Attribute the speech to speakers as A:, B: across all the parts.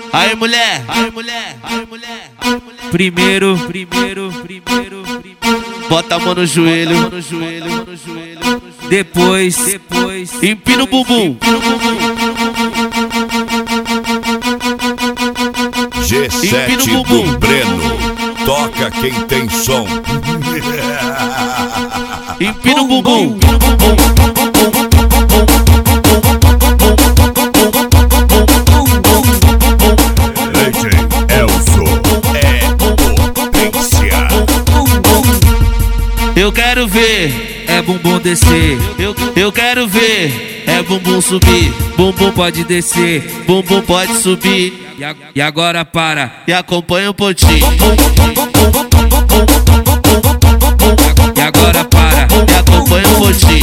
A: Aí mulher,
B: Primeiro,
A: bota a mão no joelho,
B: depois,
A: empina o bumbum.
C: G7 do Breno, toca quem tem som.
A: Empina o bumbum. Eu quero ver,
B: é bumbum descer.
A: eu quero ver, é bumbum subir,
B: Bumbum pode descer,
A: bumbum pode subir.
B: e agora para.
A: E acompanha o pontinho.
B: E agora para.
A: E acompanha o pontinho.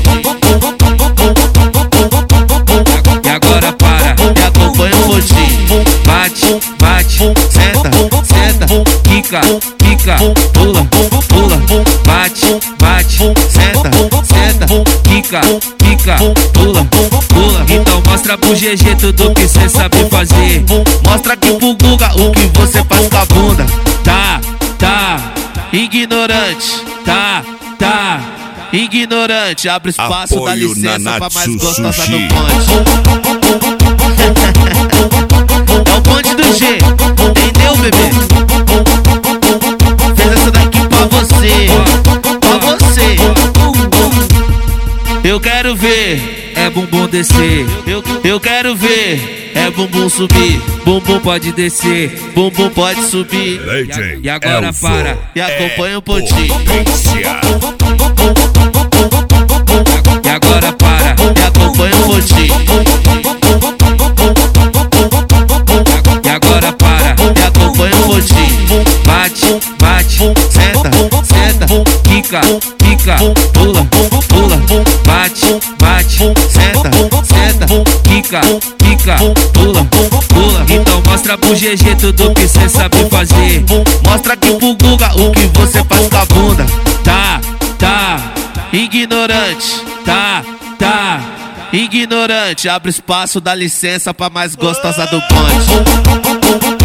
B: E agora para.
A: E acompanha o pontinho.
B: Bate,
A: Senta,
B: quica, pula, bate,
A: senta,
B: quica, pula. Então mostra pro GG tudo que cê sabe fazer.
A: Mostra aqui pro Guga o que você faz com a bunda.
B: Tá,
A: Ignorante, ignorante. Abre espaço, dá
C: Apoio
A: licença pra mais
C: Nanatsu
A: gostosa
C: Sushi.
A: do bonde. É o bonde do G, entendeu, bebê? Fez essa daqui pra você. Eu quero ver,
B: é bumbum descer.
A: eu quero ver, é bumbum subir,
B: Bumbum pode descer,
A: bumbum pode subir.
B: e agora
C: Elzo
B: para.
A: E acompanha o pontinho.
C: Potência.
B: E agora para.
A: E acompanha o pontinho.
B: E agora para.
A: E acompanha o pontinho.
B: Bate,
A: Senta,
B: quica, pula, bate,
A: senta,
B: quica, pula. Então mostra pro GG tudo que cê sabe fazer.
A: Mostra aqui pro Guga o que você faz com a bunda.
B: Tá,
A: Ignorante, ignorante. Abre espaço, dá licença pra mais gostosa do bonde.